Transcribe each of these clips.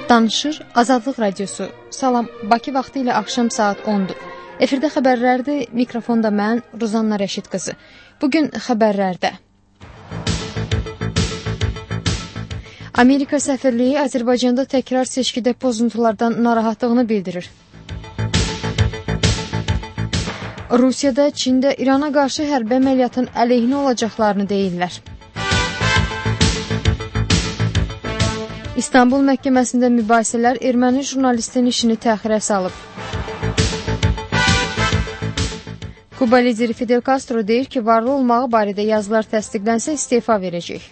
Danışır Azadlıq Radiosu. Salam, Bakı vaxtı ilə axşam saat 10-dur. Efirdə xəbərlərdir, mikrofonda mən, Ruzanna Rəşid qızı. Bugün xəbərlərdə. Amerika səfirliyi Azərbaycanda təkrar seçkidə pozuntulardan narahatlığını bildirir. Rusiyada, Çində İrana qarşı hərbi əməliyyatın əleyhinə olacaqlarını deyirlər. İstanbul məhkəməsində mübahisələr erməni jurnalistin işini təxirə salıb. Kuba lideri Fidel Castro deyir ki, varlı olmağı barədə yazılar təsdiqlənsə istefa verəcək.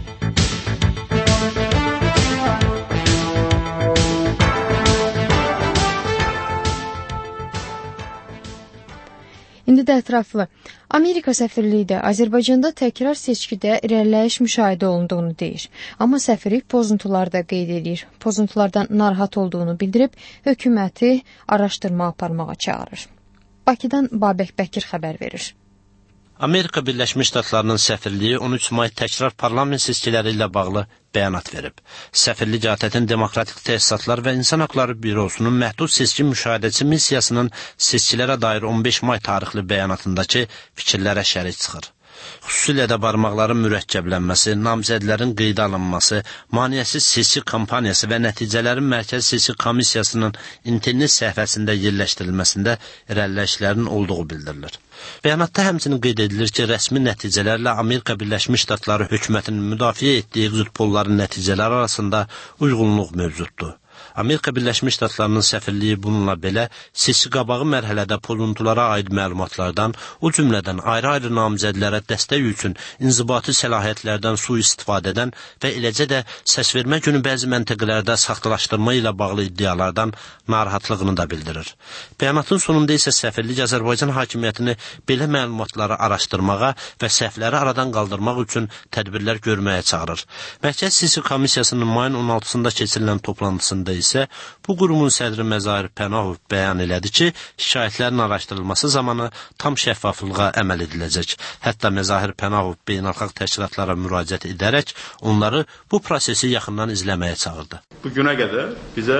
İndi də ətraflı. Amerika səfirliyi də Azərbaycanda təkrar seçkidə irəliləyiş müşahidə olunduğunu deyir. Amma səfirlik pozuntular da qeyd edir. Pozuntulardan narahat olduğunu bildirib, hökuməti araşdırma aparmağa çağırır. Bakıdan Babək Bəkir xəbər verir. Amerika Birləşmiş Ştatlarının səfirliyi 13 may təkrar parlament seçkiləri ilə bağlı bəyanat verib. Səfirlik ATƏT-in Demokratik Təsisatlar və İnsan Haqları Bürosunun məhdud seçki müşahidəçi missiyasının seçkilərə dair 15 may tarixli bəyanatındakı fikirlərə şərik çıxır. Xüsusilə də barmaqların mürəkkəblənməsi, namizədlərin qeydə alınması, maneəsiz seçki kampaniyası və nəticələrin Mərkəzi Seçki Komissiyasının internet səhifəsində yerləşdirilməsində irəliləyişlərin olduğu bildirilir. Bəyanatda həmçinin qeyd edilir ki, rəsmi nəticələrlə Amerika Birləşmiş Ştatları hökumətinin müdafiə etdiyi exit-polların nəticələri arasında uyğunluq mövcuddur. Amerika Birləşmiş Ştatlarının səfirliyi bununla belə seçki qabağı mərhələdə pozuntulara aid məlumatlardan, o cümlədən ayrı-ayrı namizədlərə dəstək üçün inzibati səlahiyyətlərdən sui-istifadədən və eləcə də səsvermə günü bəzi məntəqələrdə saxtalaşdırma ilə bağlı iddialardan narahatlığını da bildirir. Bəyanatın sonunda isə səfirlik Azərbaycan hakimiyyətini belə məlumatları araşdırmağa və səhvləri aradan qaldırmaq üçün tədbirlər görməyə çağırır. Mərkəzi Seçki Komissiyasının mayın 16-sında keçirilən toplantısında isə bu qurumun sədri Məzahir Pənahov bəyan elədi ki, şikayətlərin araşdırılması zamanı tam şəffaflığa əməl ediləcək. Hətta Məzahir Pənahov beynəlxalq təşkilatlara müraciət edərək onları bu prosesi yaxından izləməyə çağırdı. Bu günə qədər bizə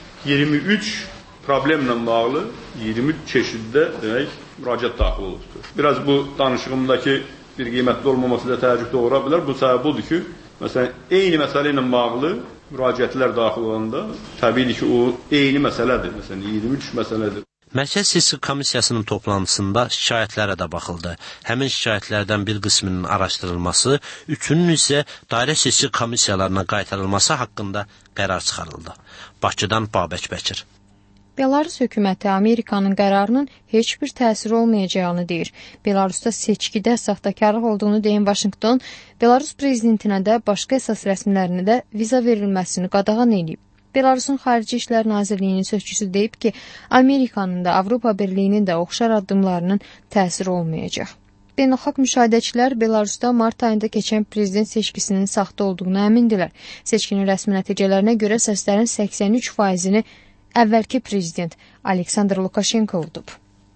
23 problemlə bağlı 23 çeşiddə demək müraciət daxil olubdur. Biraz bu danışığımdakı bir qiymətli olmaması da təəccüb doğura bilər. Bu səbəb odur ki, məsələn, eyni məsələ ilə bağlı müraciətlər daxil olanda təbii ki, o eyni məsələdir. Məsələn, 23 məsələdir. Mərkəzi Seçki Komissiyasının toplantısında şikayətlərə də baxıldı. Həmin şikayətlərdən bir qisminin araşdırılması, üçünün isə dairə seçki komissiyalarına qaytarılması haqqında qərar çıxarıldı. Bakıdan Babək Bəkir. Belarus hökuməti Amerikanın qərarının heç bir təsiri olmayacağını deyir. Belarusda seçkidə saxtakarlıq olduğunu deyən Vaşinqton, Belarus prezidentinə də başqa əsas rəsmilərinə də viza verilməsini qadağan edib. Belarusun Xarici İşlər Nazirliyinin sözçüsü deyib ki, Amerikanın da Avropa Birliyinin də oxşar addımlarının təsiri olmayacaq. Beynəlxalq müşahidəçilər Belarusda mart ayında keçən prezident seçkisinin saxta olduğunu əmindirlər. Seçkinin rəsmi nəticələrinə görə səslərin 83%-ni əvvəlki prezident Aleksandr Lukashenko udub.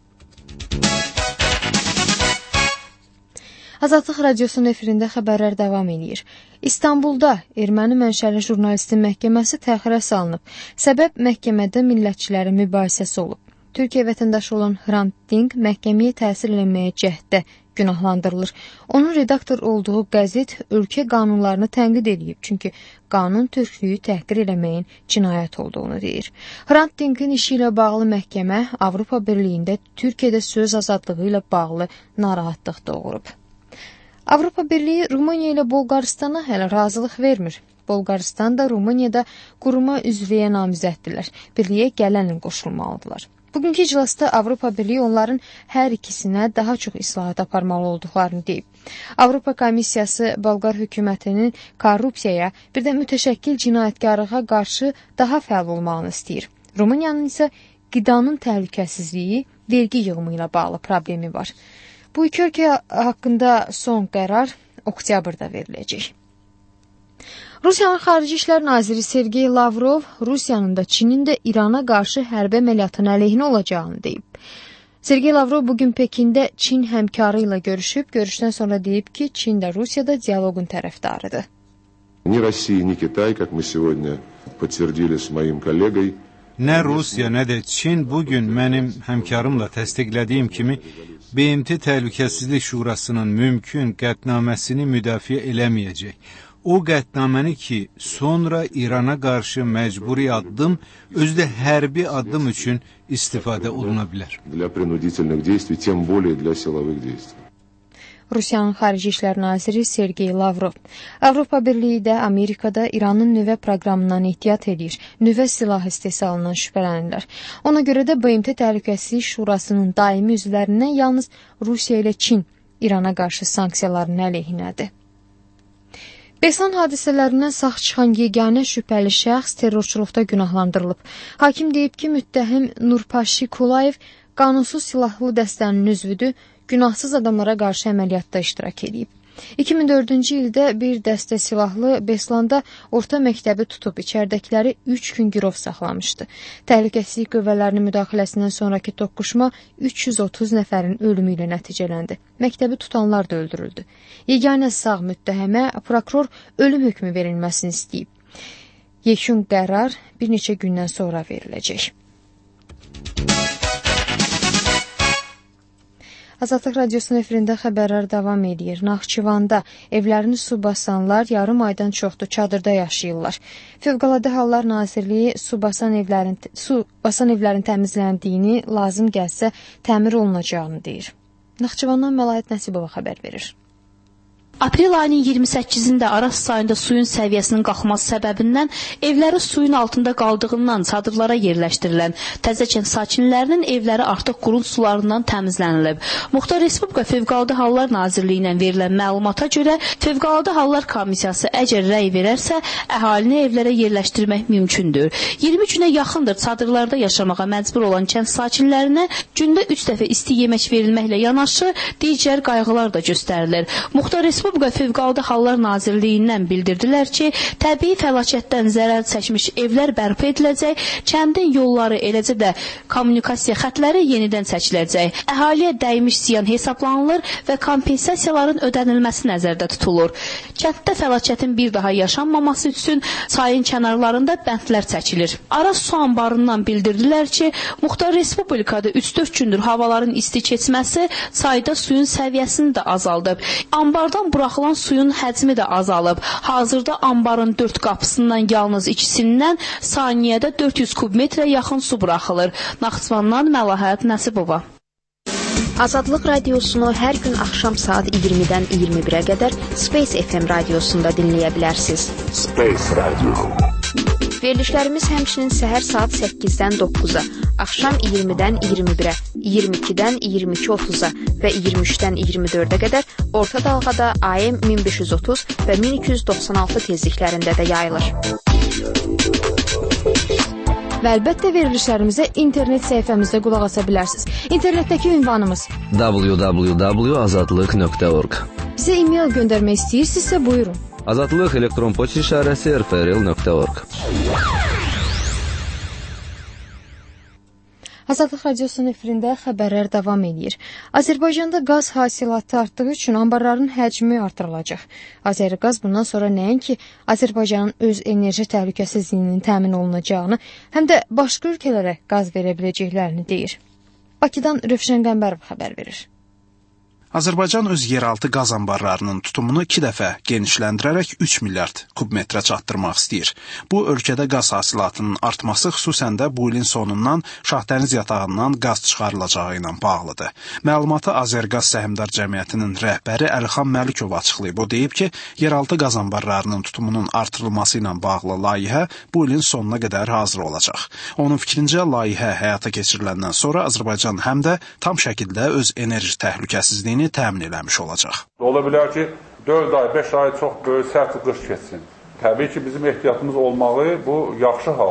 Azadlıq Radiosunun efirində xəbərlər davam edir. İstanbulda erməni mənşəli jurnalistin məhkəməsi təxirə salınıb. Səbəb məhkəmədə millətçilərin mübahisəsi olub. Türkiyə vətəndaşı olan Hrant Dink məhkəməyə təsir eləməyə cəhddə günahlandırılır. Onun redaktor olduğu qəzet ölkə qanunlarını tənqid edib, çünki qanun türklüyü təhqir eləməyin cinayət olduğunu deyir. Hrant Dinkin işi ilə bağlı məhkəmə Avropa Birliyində Türkiyədə söz azadlığı ilə bağlı narahatlıq doğurub. Avropa Birliyi Rumıniya ilə Bolqaristana hələ razılıq vermir. Bolqaristan da Rumuniyada quruma üzvlüyə namizəddirlər. Birliyə gələn il qoşulmalıdırlar. Bugünkü iclasda Avropa Birliyi onların hər ikisinə daha çox islahat aparmalı olduqlarını deyib. Avropa Komissiyası Bolqar hökumətinin korrupsiyaya, bir də mütəşəkkil cinayətkarlığa qarşı daha fəal olmağını istəyir. Rumıniyanın isə qidanın təhlükəsizliyi, vergi yığımı ilə bağlı problemi var. Bu iki ölkə haqqında son qərar oktyabrda veriləcək. Rusiyanın Xarici İşlər Naziri Sergey Lavrov, Rusiyanın da Çinin də İrana qarşı hərbi əməliyyatın əleyhinə olacağını deyib. Sergey Lavrov bugün Pekində Çin həmkarı ilə görüşüb, görüşdən sonra deyib ki, Çin də Rusiyada dialoqun tərəfdarıdır. Ни Россия, ни Китай, как мы сегодня подтвердили с моим коллегой. Nə Rusiya, nə də Çin bugün mənim həmkarımla təsdiqlədiyim kimi BMT Təhlükəsizlik Şurasının mümkün qətnaməsini müdafiə eləməyəcək. O qətnaməni ki, sonra İrana qarşı məcburi addım, özü də hərbi addım üçün istifadə oluna bilər. Для принудительных действий, тем более для силовых действий. Rusiyanın Xarici İşlər Naziri Sergey Lavrov. Avropa Birliyi də Amerikada İranın nüvə proqramından ehtiyat edir, nüvə silah istehsalından şübhələnirlər. Ona görə də BMT Təhlükəsizlik Şurasının daimi üzvlərindən yalnız Rusiya ilə Çin İrana qarşı sanksiyaların əleyhinədir. Beslan hadisələrindən sağ çıxan yeganə şübhəli şəxs terrorçuluqda günahlandırılıb. Hakim deyib ki, müttəhim Nurpashi Kulayev qanunsuz silahlı dəstənin üzvüdür, günahsız adamlara qarşı əməliyyatda iştirak edib. 2004-cü ildə bir dəstə silahlı Beslanda orta məktəbi tutub, içərdəkiləri 3 gün girov saxlamışdı. Təhlükəsizlik qüvvələrinin müdaxiləsindən sonraki toqquşma 330 nəfərin ölümü ilə nəticələndi. Məktəbi tutanlar da öldürüldü. Yeganə sağ müttəhəmə prokuror ölüm hökmü verilməsini istəyib. Yekun qərar bir neçə gündən sonra veriləcək. Azadlıq Radiosunun efirində xəbərlər davam edir. Naxçıvanda evlərini su basanlar yarım aydan çoxdur çadırda yaşayırlar. Fövqəladə Hallar Nazirliyi su basan evlərin təmizləndiyini, lazım gəlsə təmir olunacağını deyir. Naxçıvandan Məlahət Nəsibova xəbər verir. Aprel ayının 28-də Araz çayında suyun səviyyəsinin qalxması səbəbindən evləri suyun altında qaldığından çadırlara yerləşdirilən Təzəkənd sakinlərinin evləri artıq qurun sularından təmizlənilib. Muxtar Respublika Fövqəladə Hallar Nazirliyi ilə verilən məlumata görə Fövqəladə Hallar Komissiyası əgər rəy verərsə, əhalini evlərə yerləşdirmək mümkündür. 20 günə yaxındır çadırlarda yaşamağa məcbur olan kənd sakinlərinə gündə 3 dəfə isti yemək verilməklə yanaşı digər qayğılar da göstərilir. Muxtar Respublika Fövqəladə Hallar Nazirliyindən bildirdilər ki, təbii fəlakətdən zərər çəkmiş evlər bərpa ediləcək, kəndin yolları, eləcə də kommunikasiya xətləri yenidən çəkiləcək. Əhaliyə dəymiş ziyan hesablanılır və kompensasiyaların ödənilməsi nəzərdə tutulur. Kənddə fəlakətin bir daha yaşanmaması üçün çayın kənarlarında bəndlər çəkilir. Araz su anbarından bildirdilər ki, Muxtar Respublikada 3-4 gündür havaların isti keçməsi çayda suyun səviyyəsini də azaldıb. Ambardan buraxılan suyun həcmi də azalıb. Hazırda ambarın 4 qapısından yalnız ikisindən saniyədə 400 kubmetrə yaxın su buraxılır. Naxçıvandan Məlahət Nəsibova. Azadlıq radiosunu hər gün axşam saat 20-dən 21-ə qədər Space FM radiosunda dinləyə bilərsiniz. Space Radio. Verilişlərimiz həmçinin səhər saat 8-dən 9-a, axşam 20-dən 21-ə, 22-dən 22:30-a və 23-dən 24-ə qədər orta dalğada AM 1530 və 1296 tezliklərində də yayılır. Və əlbəttə verilişlərimizə internet səhifəmizdə qulaq asa bilərsiniz. İnternetdəki ünvanımız www.azadlıq.org. Bizə e-mail göndərmək istəyirsinizsə buyurun. Azadlıq elektron poçt işarəsi rfrl.org. Azadlıq Radiosunun efirində xəbərlər davam edir. Azərbaycanda qaz hasilatı artdığı üçün anbarların həcmi artırılacaq. Azərqaz bundan sonra nəinki Azərbaycanın öz enerji təhlükəsizliyinin təmin olunacağını, həm də başqa ölkələrə qaz verə biləcəklərini deyir. Bakıdan Rövşən Qəmbərov xəbər verir. Azərbaycan öz yeraltı qaz anbarlarının tutumunu 2 dəfə genişləndirərək 3 milyard kubmetrə çatdırmaq istəyir. Bu, ölkədə qaz hasilatının artması xüsusən də bu ilin sonundan Şahdəniz yatağından qaz çıxarılacağı ilə bağlıdır. Məlumatı Azərqaz Səhmdar Cəmiyyətinin rəhbəri Əlixan Məlikov açıqlayıb. O deyib ki, yeraltı qaz anbarlarının tutumunun artırılması ilə bağlı layihə bu ilin sonuna qədər hazır olacaq. Onun fikrincə, layihə həyata keçiriləndən sonra Azərbaycan həm də tam şəkildə öz enerji təhlükəsizliyini təmin eləmiş olacaq. Ola bilər ki, 4 ay, 5 ay çox böyük sərt qış keçsin. Təbii ki, bizim ehtiyatımız olmalı, bu yaxşı haldır.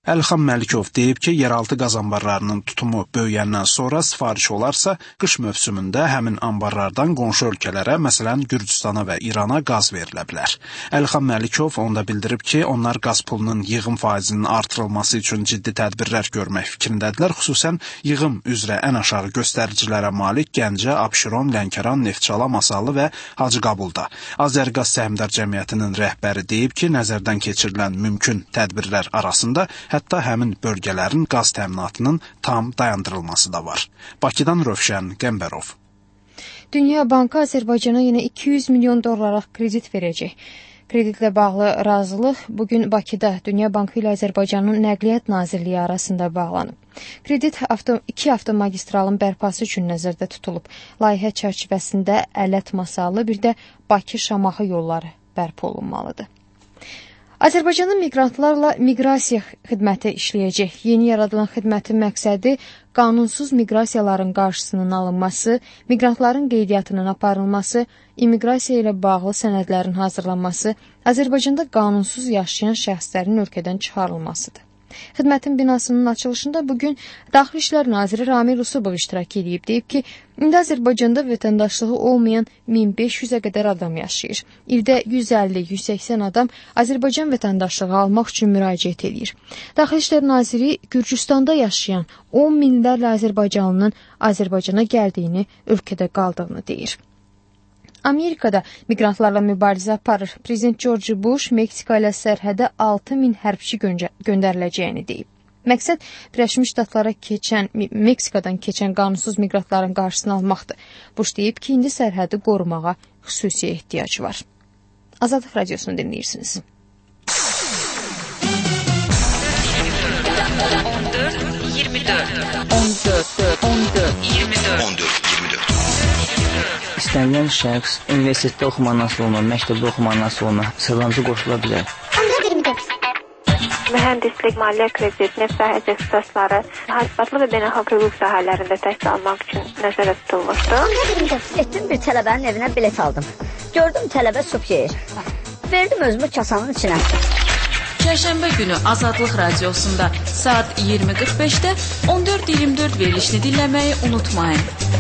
Əlxan Məlikov deyib ki, yeraltı qaz anbarlarının tutumu böyüyəndən sonra sifariş olarsa, qış mövsümündə həmin anbarlardan qonşu ölkələrə, məsələn, Gürcüstana və İrana qaz verilə bilər. Əlxan Məlikov onda bildirib ki, onlar qaz pulunun yığım faizinin artırılması üçün ciddi tədbirlər görmək fikrindədirlər, xüsusən yığım üzrə ən aşağı göstəricilərə malik Gəncə, Abşeron, Lənkəran, Neftçala, Masallı və Hacıqabulda. Azərqaz Səhmdar Cəmiyyətinin rəhbəri deyib ki, nəzərdən keçirilən mümkün tədbirlər arasında hətta həmin bölgələrin qaz təminatının tam dayandırılması da var. Bakıdan Rövşən Qəmbərov. Dünya Bankı Azərbaycana yenə 200 milyon dollarlıq kredit verəcək. Kreditlə bağlı razılıq bugün Bakıda Dünya Bankı ilə Azərbaycanın Nəqliyyat Nazirliyi arasında bağlanıb. Kredit iki avtomagistralın bərpası üçün nəzərdə tutulub. Layihə çərçivəsində Ələt-Masallı, bir də Bakı-Şamaxı yolları bərpa olunmalıdır. Azərbaycanın miqrantlarla miqrasiya xidməti işləyəcək. Yeni yaradılan xidmətin məqsədi qanunsuz miqrasiyaların qarşısının alınması, miqrantların qeydiyyatının aparılması, immiqrasiya ilə bağlı sənədlərin hazırlanması, Azərbaycanda qanunsuz yaşayan şəxslərin ölkədən çıxarılmasıdır. Xidmətin binasının açılışında bugün Daxili İşlər Naziri Ramil Usubov iştirak edib. Deyib ki, indi Azərbaycanda vətəndaşlığı olmayan 1500-ə qədər adam yaşayır. İldə 150-180 adam Azərbaycan vətəndaşlığı almaq üçün müraciət edir. Daxili İşlər Naziri Gürcüstanda yaşayan 10 minlərlə Azərbaycanlının Azərbaycana gəldiyini, ölkədə qaldığını deyir. Amerikada miqrantlarla mübarizə aparır. Prezident George Bush Meksika ilə sərhədə 6000 hərbçi göndəriləcəyini deyib. Məqsəd Birləşmiş Ştatlara Meksikadan keçən qanunsuz miqrantların qarşısını almaqdır. Bush deyib ki, indi sərhədi qorumağa xüsusi ehtiyac var. Azadlıq Radiosunu dinləyirsiniz. 14-24 İstənilən şəxs universitetdə oxumaq nasıl olma, məktəbdə oxumaq nasıl olma, sırlancı qoşula bilər. 14-24 Mühəndislik, maliyyə kredit, neft sahəsi ixtisasları, hasibatlı və beynəlxalq hüquq sahələrində təhsil almaq üçün nəzərdə tutulmuşdur. 14-24 Etdim bir tələbənin evinə bilet aldım. Gördüm tələbə sup yeyir. Verdim özümü kasanın içinə. Çərşənbə günü Azadlıq Radiosunda saat 20:45-də 14-24 verilişini dinləməyi unutmayın.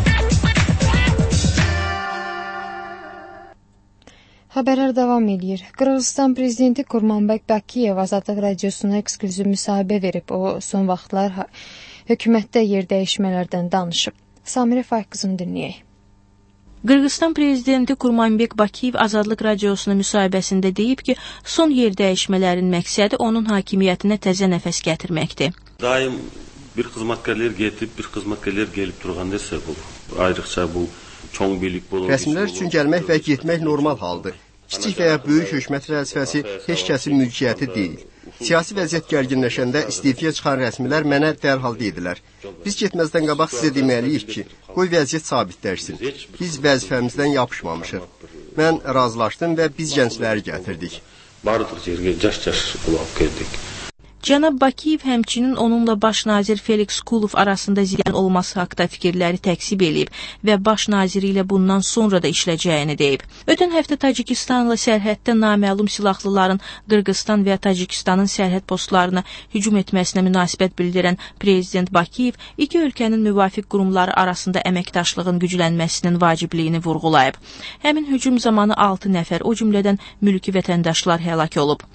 Xəbərlər davam edir. Qırğızistan prezidenti Kurmanbek Bakiyev Azadlıq Radiosuna eksklüziv müsahibə verib. O, son vaxtlar hökumətdə yer dəyişmələrdən danışıb. Samirə Fayq qızını dinləyək. Qırğızistan prezidenti Kurmanbek Bakiyev Azadlıq Radiosuna müsahibəsində deyib ki, son yer dəyişmələrin məqsədi onun hakimiyyətinə təzə nəfəs gətirməkdir. Daim bir xizmətkarlar getib, bir xizmətkarlar gəlib durğanda isə bu ayrıqca bu çox birlik olur. Rəsmilər üçün gəlmək və getmək normal haldır. Kiçik və ya böyük hökumət vəzifəsi heç kəsin mülkiyyəti deyil. Siyasi vəziyyət gərginləşəndə istifaya çıxan rəsmilər mənə dərhal dedilər. Biz getməzdən qabaq sizə deməliyik ki, qoy vəziyyət sabitləşsin. Biz vəzifəmizdən yapışmamışıq. Mən razılaşdım və biz gəncləri gətirdik. Bardıq yerə caş-caş qulaq verdik. Cənab Bakiyev həmçinin onunla baş nazir Felix Kulov arasında ziyan olması haqda fikirləri təksib edib və baş naziri ilə bundan sonra da işləyəcəyini deyib. Ötən həftə Tacikistanla sərhəddə naməlum silahlıların Qırğızistan və Tacikistanın sərhəd postlarına hücum etməsinə münasibət bildirən prezident Bakiyev iki ölkənin müvafiq qurumları arasında əməkdaşlığın güclənməsinin vacibliyini vurğulayıb. Həmin hücum zamanı 6 nəfər, o cümlədən mülki vətəndaşlar həlak olub.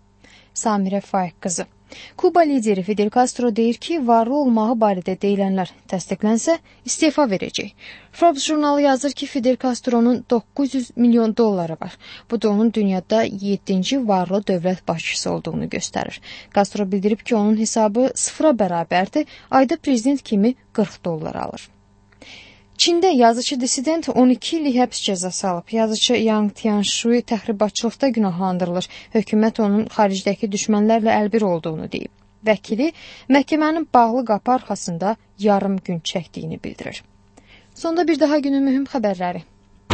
Samirə Fayq qızı. Kuba lideri Fidel Castro deyir ki, varlı olmağı barədə deyilənlər təsdiqlənsə, istefa verəcək. Forbes jurnalı yazır ki, Fidel Castro'nun 900 milyon dolları var. Bu da onun dünyada 7-ci varlı dövlət başçısı olduğunu göstərir. Castro bildirib ki, onun hesabı sıfıra bərabərdir, ayda prezident kimi 40 dollar alır. Çində yazıcı dissident 12 illik həbs cəzası alıb. Yazıcı Yang Tianshui təxribatçılıqda günahlandırılır. Hökumət onun xaricdəki düşmənlərlə əlbir olduğunu deyib. Vəkili məhkəmənin bağlı qapı arxasında yarım gün çəkdiyini bildirir. Sonda bir daha günün mühüm xəbərləri.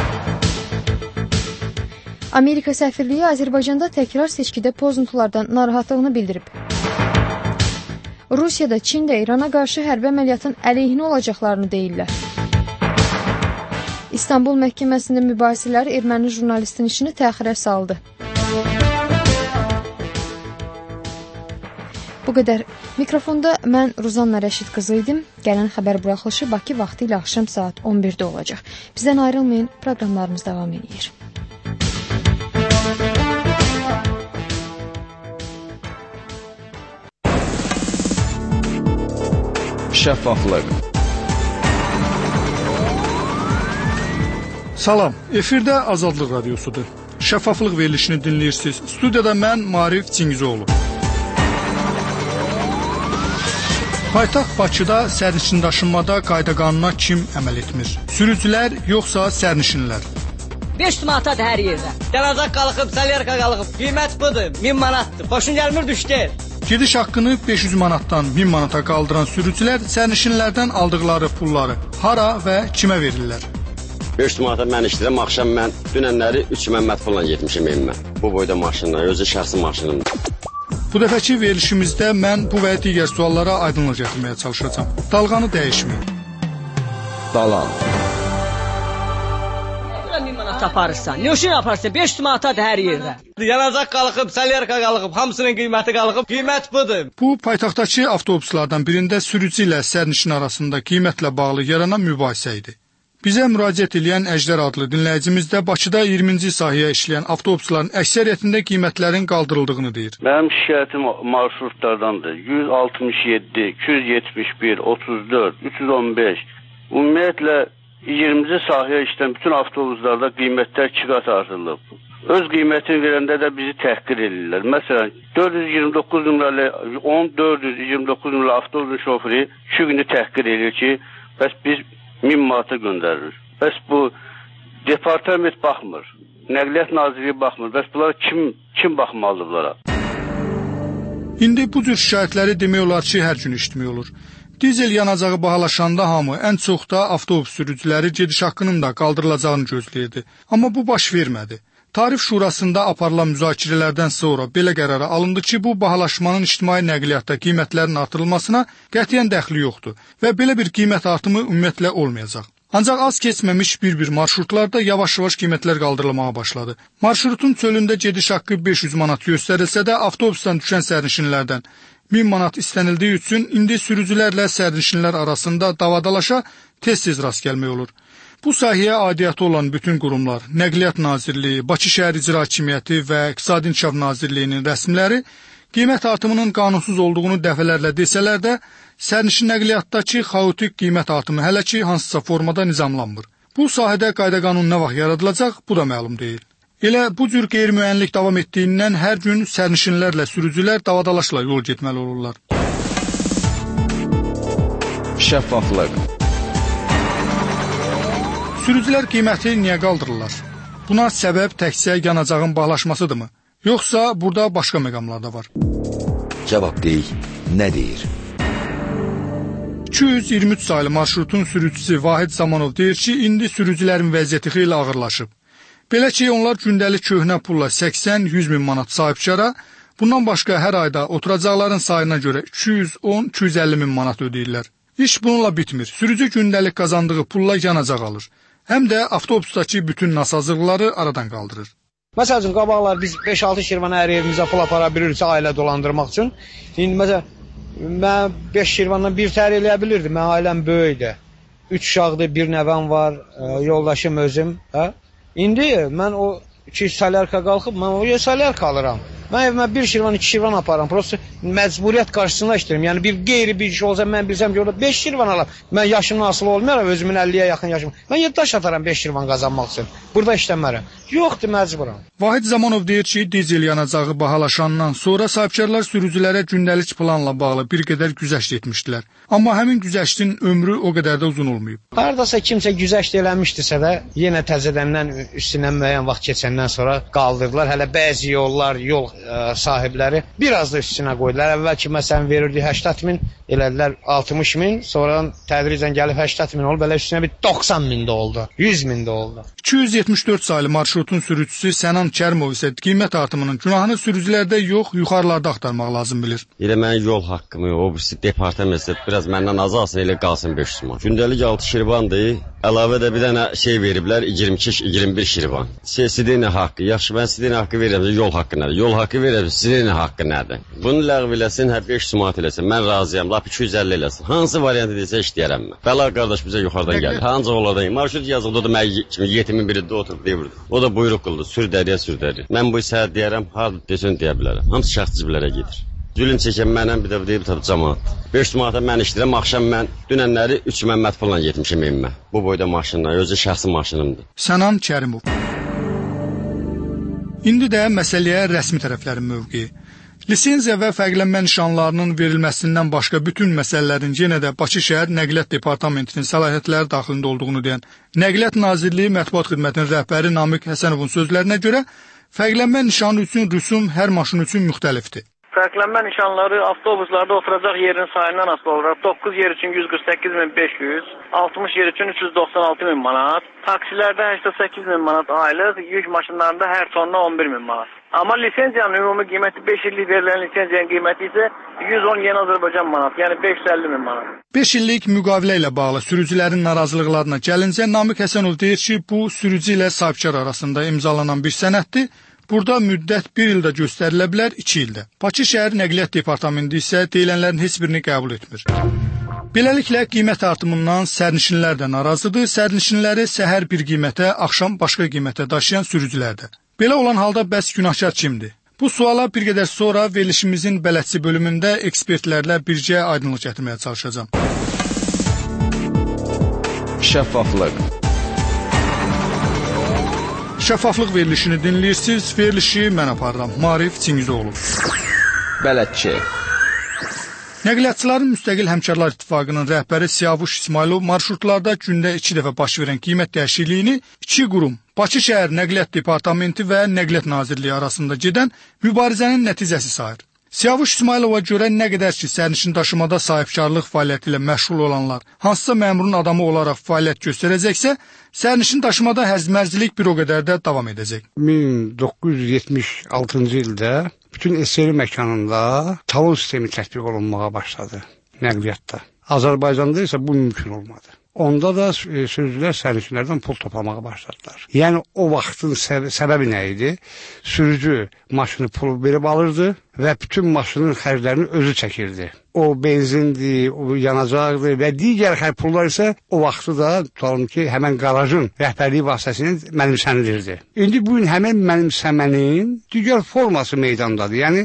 Amerika səfirliyi Azərbaycanda təkrar seçkidə pozuntulardan narahatlığını bildirib. Rusiyada Çində İrana qarşı hərbi əməliyyatın əleyhinə olacaqlarını deyirlər. İstanbul məhkəməsində mübahisələr erməni jurnalistin işini təxirə saldı. Bu qədər. Mikrofonda mən Ruzanna Rəşid qızı idim. Gələn xəbər buraxılışı Bakı vaxtı ilə axşam saat 11-də olacaq. Bizdən ayrılmayın, proqramlarımız davam edir. Şəffaflıq. Salam, efirdə Azadlıq Radiosudur. Şəffaflıq verilişini dinləyirsiniz. Studiyada mən Marif Çingizoğlu. Paytaxt Bakıda sərnişin daşınmada qayda-qanuna kim əməl etmir? Sürücülər yoxsa sərnişinlər? 5 manatadır hər yerdə. Gələcək qalxıb, salyarka qalxıb. Qiymət budur, 1000 manatdır. Xoşun gəlmir, düşdür. Gediş haqqını 500 manatdan 1000 manata qaldıran sürücülər sərnişinlərdən aldıqları pulları hara və kimə verirlər? 500 manata mən işləyirəm, axşam mən dünənləri 3 Məmməd pulla getmişim evimə. Bu boyda maşınla, özü şəxsi maşınımdır. Bu dəfəki verilişimizdə mən bu və digər suallara aydınlıq gətirməyə çalışacağam. Dalğanı dəyişməyin. Dalan. 1000 manat aparırsan. Nə üçün aparırsan? 500 manatadır hər yerdə. Yanacaq qalxıb, salyarka qalxıb, hamısının qiyməti qalxıb. Qiymət budur. Bu paytaxtdakı avtobuslardan birində sürücü ilə sərnişin arasında qiymətlə bağlı yaranan mübahisə idi. Bizə müraciət edən Əjdər adlı dinləyicimiz də Bakıda 20-ci sahəyə işləyən avtobusların əksəriyyətində qiymətlərin qaldırıldığını deyir. Mənim şikayətim marşrutlardandır. 167, 271, 34, 315. Ümumiyyətlə 20-ci sahəyə işləyən bütün avtobuslarda qiymətlər 2 qat artırılıb. Öz qiymətini verəndə də bizi təhqir edirlər. Məsələn, 429 nömrəli 429 nömrəli avtobusun şoförü 2 gündə təhqir edir ki, bəs biz 1000 manata göndərilir. Bəs bu departament baxmır, Nəqliyyat Nazirliyi baxmır. Bəs bunlara kim baxmalıdır bunlara? İndi bu cür şikayətləri demək olar ki, hər gün eşitmək olur. Dizel yanacağı bahalaşanda hamı, ən çox da avtobus sürücüləri gediş haqqının da qaldırılacağını gözləyirdi. Amma bu baş vermədi. Tarif Şurasında aparılan müzakirələrdən sonra belə qərara alındı ki, bu bahalaşmanın ictimai nəqliyyatda qiymətlərin artırılmasına qətiyyən dəxli yoxdur və belə bir qiymət artımı ümumiyyətlə olmayacaq. Ancaq az keçməmiş bir marşrutlarda yavaş-yavaş qiymətlər qaldırılmağa başladı. Marşrutun çölündə gediş haqqı 500 manat göstərilsə də avtobusdan düşən sərnişinlərdən 1000 manat istənildiyi üçün indi sürücülərlə sərnişinlər arasında davadalaşa tez-tez rast gəlmək olur. Bu sahəyə aidiyyatı olan bütün qurumlar, Nəqliyyat Nazirliyi, Bakı Şəhər İcra Hakimiyyəti və İqtisadi İnkişaf Nazirliyinin rəsmiləri qiymət artımının qanunsuz olduğunu dəfələrlə desələr də, sərnişin nəqliyyatdakı xaotik qiymət artımı hələ ki hansısa formada nizamlanmır. Bu sahədə qayda-qanun nə vaxt yaradılacaq, bu da məlum deyil. Elə bu cür qeyri-müəyyənlik davam etdiyindən hər gün sərnişinlərlə sürücülər davadalaşla yol getməli olurlar. Şəffaflıq. Sürücülər qiyməti niyə qaldırırlar? Buna səbəb təkcə yanacağın bahalaşmasıdırmı? Yoxsa burada başqa məqamlar da var? Cavab deyil, nə deyir? 223 saylı marşrutun sürücüsü Vahid Zamanov deyir ki, indi sürücülərin vəziyyəti xeyli ağırlaşıb. Belə ki, onlar gündəlik köhnə pulla 80-100 min manat sahibkara, bundan başqa hər ayda oturacaqların sayına görə 210-250 min manat ödəyirlər. İş bununla bitmir. Sürücü gündəlik qazandığı pulla yanacaq alır. Həm də avtobusdakı bütün nasazlıqları aradan qaldırır. Məsəl üçün, qabaqlar biz 5-6 şirvan hər evimizə pul apara bilirsə ailə dolandırmaq üçün. İndi məsələn, mən 5 şirvandan bir təhər eləyə bilirdim. Mən ailəm böyükdür. 3 uşaqdır, bir nəvəm var, yoldaşım özüm. İndi mən o 2 salyarka qalxıb, mən o salyarka alıram. Mən evimə 1 şirvan, 2 şirvan aparam. Prosta məcburiyyət qarşısında işləyirəm. Yəni bir iş olsa mən bilsəm ki, orada 5 şirvan alam. Mən yaşımdan asılı olmayarım, özümün 50-yə yaxın yaşım. Mən 7 daş atarım 5 şirvan qazanmaq üçün. Burada işləmərəm. Yoxdur, məcburam. Vahid Zamanov deyir ki, dizel yanacağı bahalaşandan sonra sahibkarlar sürücülərə gündəlik planla bağlı bir qədər güzəşt etmişdilər. Amma həmin güzəştin ömrü o qədər də uzun olmayıb. Haradasa kimsə güzəşt eləmişdirsə də, yenə təzədəndən üstündən müəyyən vaxt keçəndən sonra qaldırdılar. Hələ bəzi yollar, yol sahibləri biraz da üstünə qoydular. Əvvəlki məsələn verirdi 80 min, elədilər 60 min, sonra tədricən gəlib 80 min olub, belə üstünə bir 90 min də oldu, 100 min də oldu. 274 saylı marşrutun sürücüsü Sənan Kərmov isə qiymət artımının günahını sürücülərdə yox, yuxarılarda axtarmaq lazım bilir. Elə mənim yol haqqımı, o birisi departamentdə biraz məndən az alsın, elə qalsın 500 man. Gündəlik 6 şirvandır, Əlavə də bir dənə şey veriblər 22-21 şirvan. Sidina haqqı. Yaxşı, mən sidina haqqı verirəm, yol haqqı nədir? Yol haqqı verirəm, sidina haqqı nədir? Bunu ləğv eləsin, 500 manat eləsin. Mən razıyam, lap 250 eləsin. Hansı variantı desə işləyərəm mən. Bəla qardaş bizə yuxarıdan gəlir. Ancaq onlardan. Marşrut yazıldı, o da mən kimi yetimin birində oturub deyirdi. O da buyruq qıldı, sür dəriyə. Mən bu səhər deyərəm, harda desən deyə bilərəm. Hamısı şəxsi ciblərə gedir. Zülüm çəkən mənəm, bir də deyib tabii cəmaat. 500 manata mən işləyirəm, axşam mən dünənləri 3 Məmməd pulla getmişəm evimə. Bu boyda maşınla, özü şəxsi maşınımdır. Sənan Kərimov. İndi də məsələyə rəsmi tərəflərin mövqeyi. Lisenziya və fərqlənmə nişanlarının verilməsindən başqa bütün məsələlərin yenə də Bakı şəhər Nəqliyyat Departamentinin səlahiyyətləri daxilində olduğunu deyən Nəqliyyat Nazirliyi Mətbuat Xidmətinin rəhbəri Namiq Həsənovun sözlərinə görə fərqlənmə nişanı üçün rüsum hər maşın üçün müxtəlifdir. Fərqlənmə nişanları avtobuslarda oturacaq yerin sayından asılı olaraq 9 yer üçün 148.500, 60 yer üçün 396.000 manat, taksilərdə 88.000 manat aylıq, yük maşınlarında hər tonuna 11.000 manat. Amma lisenziyanın ümumi qiyməti 5 illik verilən lisenziyanın qiyməti isə 110 yeni Azərbaycan manat, yəni 550.000 manat. 5 illik müqavilə ilə bağlı sürücülərin narazılıqlarına gəlincə Namiq Həsənov deyir ki, bu sürücü ilə sahibkar arasında imzalanan bir sənəddir. Burada müddət 1 ildə göstərilə bilər, 2 ildə. Bakı şəhər Nəqliyyat Departamenti isə deyilənlərin heç birini qəbul etmir. Beləliklə, qiymət artımından sərnişinlər də narazıdır, sərnişinləri səhər bir qiymətə, axşam başqa qiymətə daşıyan sürücülər də. Belə olan halda bəs günahkar kimdir? Bu suala bir qədər sonra verilişimizin bələdçi bölümündə ekspertlərlə bircə aydınlıq gətirməyə çalışacağam. Şəffaflıq. Şəffaflıq verilişini dinləyirsiniz. Verilişi mən aparıram. Maarif Çingizoğlu. Bələdçi. Nəqliyyatçıların Müstəqil Həmkarlar İttifaqının rəhbəri Siyavuş İsmailov marşrutlarda gündə 2 dəfə baş verən qiymət dəyişikliyini 2 qurum, Bakı şəhər Nəqliyyat Departamenti və Nəqliyyat Nazirliyi arasında gedən mübarizənin nəticəsi sayır. Siyavuş İsmailova görə nə qədər ki, sərnişin daşımada sahibkarlıq fəaliyyəti ilə məşğul olanlar hansısa məmurun adamı olaraq fəaliyyət göstərəcəksə, sərnişin daşımada həzmərcilik bir o qədər də davam edəcək. 1976-cı ildə bütün SSR məkanında talon sistemi tətbiq olunmağa başladı nəqliyyatda. Azərbaycanda isə bu mümkün olmadı. Onda da sürücülər sərnişinlərdən pul toplamağa başladılar. Yəni o vaxtın səbəbi nə idi? Sürücü maşını pul verib alırdı və bütün maşının xərclərini özü çəkirdi. O benzindir, o yanacaqdır və digər pullar isə o vaxtı da tutalım ki, həmən qarajın rəhbərliyi vasitəsilə mənimsənilirdi. İndi bu gün həmən mənimsəmənin digər forması meydandadır. Yəni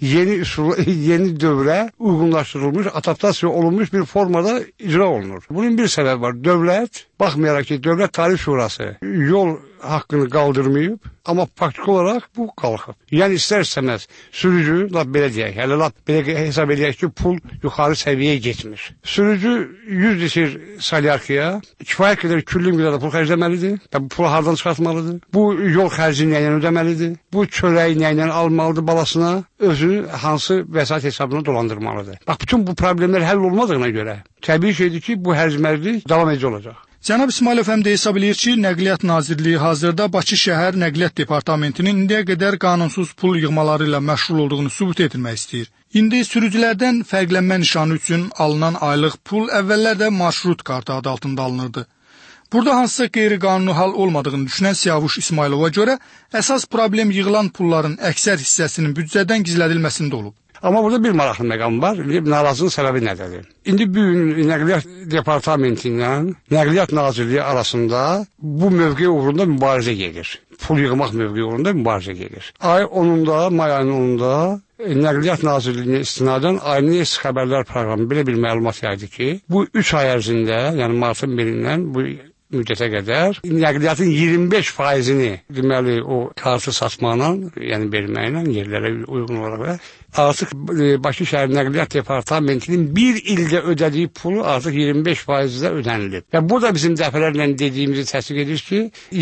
yeni dövrə uyğunlaşdırılmış, adaptasiya olunmuş bir formada icra olunur. Bunun bir səbəbi var. Dövlət, baxmayaraq ki, Dövlət Tarif Şurası yol haqqını qaldırmayıb, amma praktik olaraq bu qalxıb. Yəni istər-istəməz sürücü, belə deyək, hələ belə hesab edək ki, pul yuxarı səviyyəyə getmiş. Sürücü 100 litr salyarkaya kifayət qədər külli miqdarda pul xərcləməlidir və bu pulu hardan çıxartmalıdır? Bu yol xərcini nə ilə ödəməlidir? Bu çörəyi nə ilə almalıdır balasına? Özünü hansı vəsait hesabına dolandırmalıdır? Bax, bütün bu problemlər həll olmadığına görə təbii şeydir ki, bu hərzmərlik davam edici olacaq. Cənab İsmailov həm də hesab edir ki, Nəqliyyat Nazirliyi hazırda Bakı şəhər Nəqliyyat Departamentinin indiyə qədər qanunsuz pul yığmaları ilə məşğul olduğunu sübut etmək istəyir. İndi sürücülərdən fərqlənmə nişanı üçün alınan aylıq pul əvvəllər də marşrut kartı adı altında alınırdı. Burada hansısa qeyri-qanuni hal olmadığını düşünən Siyavuş İsmailova görə əsas problem yığılan pulların əksər hissəsinin büdcədən gizlədilməsində olub. Amma burada bir maraqlı məqam var. Narazılığın səbəbi nədir? İndi bu gün Nəqliyyat Departamenti ilə Nəqliyyat Nazirliyi arasında bu mövqe uğrunda mübarizə gedir. Pul yığmaq mövqe uğrunda mübarizə gedir. Ay 10-da, may ayının 10-da Nəqliyyat Nazirliyinə istinadən Ayni xəbərlər proqramı belə bir məlumat yaydı ki, bu 3 ay ərzində, yəni martın 1-dən bu müddətə qədər nəqliyyatın 25%-ni deməli o kartı satmaqla, yəni verməklə yerlərə uyğun olaraq artıq Bakı şəhər Nəqliyyat Departamentinin bir ildə ödədiyi pulu artıq 25%-də ödənilir. Və bu da bizim dəfələrlə dediyimizi təsdiq edir ki,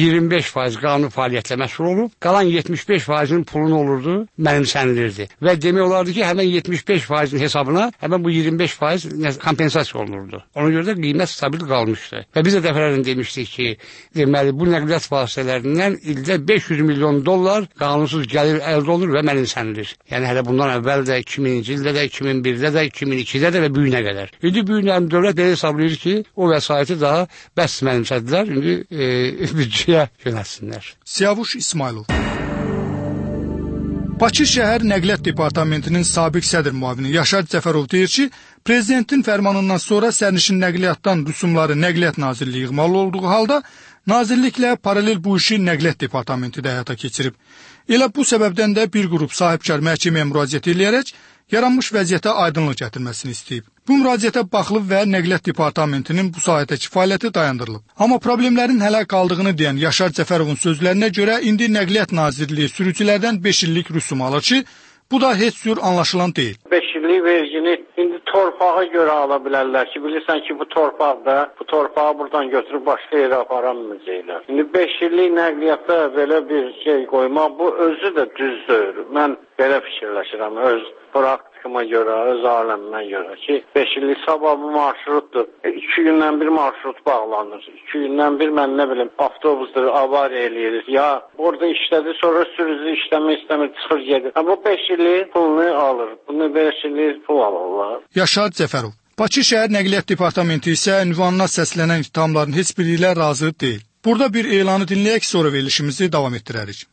25% qanun fəaliyyətlə məşğul olub, qalan 75%-nin pulunu olurdu, mənimsənilirdi. Və demək olardı ki, həmən 75%-in hesabına həmən bu 25% kompensasiya olunurdu. Ona görə də qiymət stabil qalmışdı. Və biz də dəfələrlə demişdik ki, deməli, bu nəqliyyat vasitələrindən ildə $500 milyon qanunsuz gəlir əldə olur və mənimsənilir. Yəni hələ bundan əvvəl də, 2000-ci ildə də, 2001-də də, 2002-də də və bu günə qədər. İndi bu günlərin dövlət elə hesablayır ki, o vəsaiti daha bəs mənimsədilər, indi büdcəyə yönəlsinlər. Siyavuş İsmailov. Bakı şəhər Nəqliyyat Departamentinin sabiq sədr müavini Yaşar Cəfərov deyir ki, prezidentin fərmanından sonra sərnişin nəqliyyatdan rüsumları Nəqliyyat Nazirliyi yığmalı olduğu halda, nazirliklə paralel bu işi Nəqliyyat Departamenti də həyata keçirib. Elə bu səbəbdən də bir qrup sahibkar məhkəməyə müraciət edərək yaranmış vəziyyətə aydınlıq gətirməsini istəyib. Bu müraciətə baxılıb və Nəqliyyat Departamentinin bu sahədəki fəaliyyəti dayandırılıb. Amma problemlərin hələ qaldığını deyən Yaşar Cəfərovun sözlərinə görə indi Nəqliyyat Nazirliyi sürücülərdən 5 illik rüsum alır ki, bu da heç cür anlaşılan deyil. 5 illik vergini indi torpağa görə ala bilərlər ki, bilirsən ki, bu torpağı buradan götürüb başqa yerə aparamayacaqlar. İndi 5 illik nəqliyyatda belə bir şey qoymaq, bu özü də düzdür. Mən belə fikirləşirəm, öz praktikama görə, öz aləmimə görə ki, 5 illik sabah bu marşrutdur. 2 gündən bir marşrut bağlanır. 2 gündən bir, mən nə bilim, avtobusdur, avariya eləyirik. Ya, orada işlədir, sonra sürücü işləmək istəmir, çıxır gedir. Bu 5 illik pulunu alır. Bunu 5 illik pul alırlar. Yaşar Cəfərov. Bakı şəhər Nəqliyyat Departamenti isə ünvanına səslənən ittihamların heç biri ilə razı deyil. Burada bir elanı dinləyək, sonra verilişimizi davam etdirərik.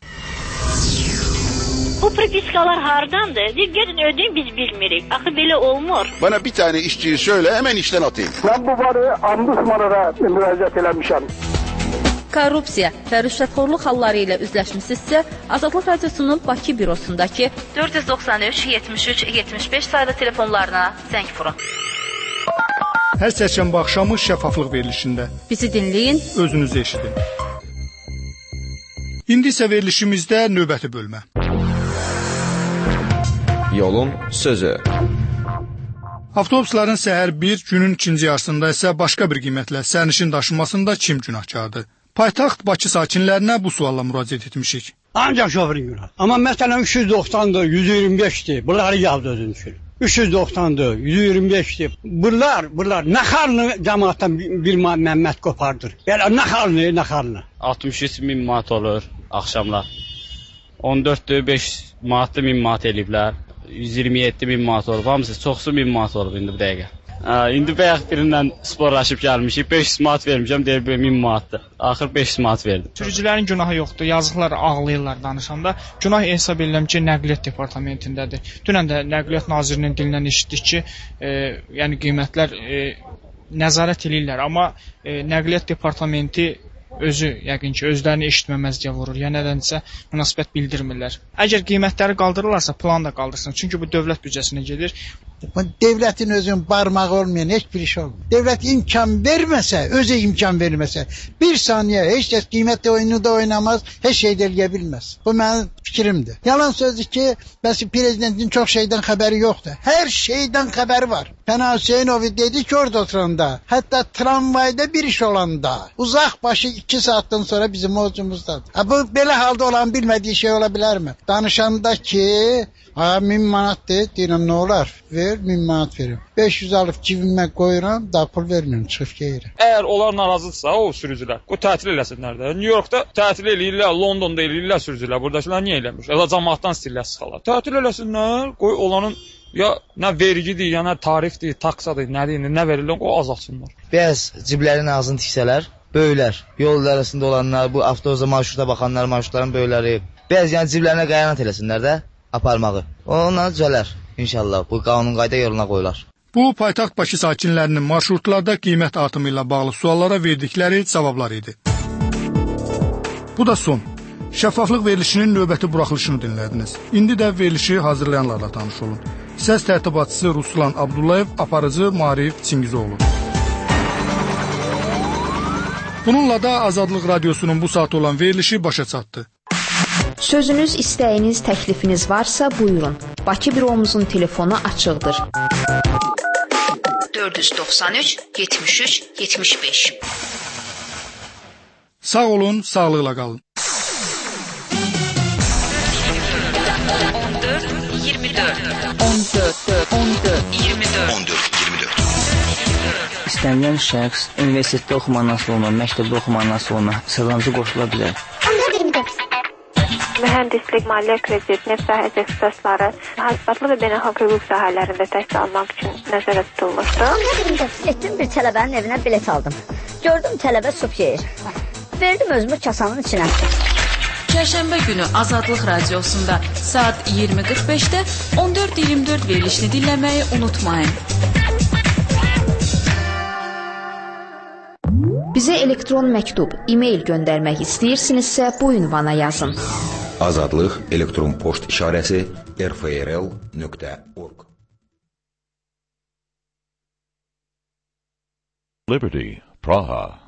Bu propiskalar hardandır? Gedin ödeyin, biz bilmirik. Axı belə olmur. Bana bir tane işçiyi söyle, hemen işten atayım. Ben bu barı ombudsmanlara müraciət eləmişəm. Korrupsiya və rüşvətxorluq halları ilə üzləşmisinizsə, Azadlıq Radiosunun Bakı bürosundakı 493 73 75 saylı telefonlarına zəng vurun. Hər çərşənbə axşamı şəffaflıq verilişində. Bizi dinləyin, özünüzü eşidin. İndi isə verilişimizdə növbəti bölmə. Yolun sözü. Avtobusların səhər 1, günün ikinci yarısında isə başqa bir qiymətlə sərnişin daşınmasında kim günahkardır? Paytaxt Bakı sakinlərinə bu sualla müraciət etmişik. Ancaq şoferin günah. Amma məsələn 390-dır, 125-dir. Bunları yazdı özün üçün. 390-dır, 125-dir. Bunlar naxarını cəmaatdan bir məmmət qopardır. Yəni naxarını. 63 min manat olur axşamlar. 14-dür, 5 manatlı 1000 manat eləyiblər. 127 min manat olub. Hamısı çoxsu 1000 manat olub indi bu dəqiqə. İndi bayaq birindən sporlaşıb gəlmişik. 500 manat vermişəm, deyir 1000 manatdır. Axır 500 manat verdim. Sürücülərin günahı yoxdur. Yazıqlar ağlayırlar danışanda. Günah hesab edirəm ki, Nəqliyyat Departamentindədir. Dünən də Nəqliyyat Nazirinin dilindən eşitdik ki, yəni qiymətlər nəzarət edirlər, amma Nəqliyyat Departamenti özü yəqin ki, özlərini eşitməməzliyə vurur, ya nədənsə münasibət bildirmirlər. Əgər qiymətləri qaldırırlarsa, plan da qaldırsın. Çünki bu dövlət büdcəsinə gedir. Devlətin özünün barmağı olmayan heç bir iş olmur. Devlət imkan verməsə, özü imkan verməsə, bir saniyə heç kəs qiymətli oyunu da oynamaz, heç şey də eləyə bilməz. Bu mənim fikrimdir. Yalan sözdür ki, bəs prezidentin çox şeydən xəbəri yoxdur. Hər şeydən xəbəri var. Fəna Hüseynov dedi ki, orada oturanda, hətta tramvayda bir iş olanda, uzaq başı 2 saatdan sonra bizim mövcumuzdadır. Bu belə halda olan bilmədiyi şey ola bilərmi? Danışanda ki, 1000 manatdır, deyirəm nə olar? Ver, 1000 manat verim. 500 alıb cibimə qoyuram, da pul vermirəm, çıxıb gedirəm. Əgər onlar narazıdırsa, o sürücülər, o tətil eləsinlər də. New Yorkda tətil eləyirlər, Londonda eləyirlər sürücülər. Buradakılar niyə eləmir? Elə cəmaatdan istirlər sıxalar. Tətil eləsinlər, qoy olanın ya nə vergidir, ya nə tarifdir, taksadır, nədir, nə verirlər, o azalsınlar. Bəs ciblərin ağzını tiksələr, böylər, yol arasında olanlar, bu avtobusa marşruta baxanlar, marşrutların böyləri, bəs yəni ciblərinə qəyanat eləsinlər də aparmağı. Ondan düzələr. İnşallah bu qanun qayda yoluna qoyular. Bu paytaxt Bakı sakinlərinin marşrutlarda qiymət artımı ilə bağlı suallara verdikləri cavablar idi. Bu da son. Şəffaflıq verilişinin növbəti buraxılışını dinlədiniz. İndi də verilişi hazırlayanlarla tanış olun. Səs tərtibatçısı Ruslan Abdullayev, aparıcı Marif Çingizoğlu. Bununla da Azadlıq Radiosunun bu saat olan verilişi başa çatdı. Sözünüz, istəyiniz, təklifiniz varsa buyurun. Bakı büromuzun telefonu açıqdır. 493 73 75. Sağ olun, sağlıqla qalın. 14 24 İstənilən şəxs universitetdə oxumandan sonra, məktəbdə oxumandan sonra Salamcı qoşula bilər. 14 24 mühəndislik, maliyyə kredit, neft sahəsi ixtisasları, hasibatlı və beynəlxalq hüquq sahələrində təhsil almaq üçün nəzərdə tutulmuşdu. Getdim bir tələbənin evinə bilet aldım. Gördüm tələbə sup yeyir. Verdim özümü kasanın içinə. Çərşənbə günü Azadlıq Radiosunda saat 20:45-də 14:24 verilişini dinləməyi unutmayın. Bizə elektron məktub, e-mail göndərmək istəyirsinizsə bu ünvana yazın. Azadlıq elektron poçt işarəsi rfrl.org. Liberty, Praha.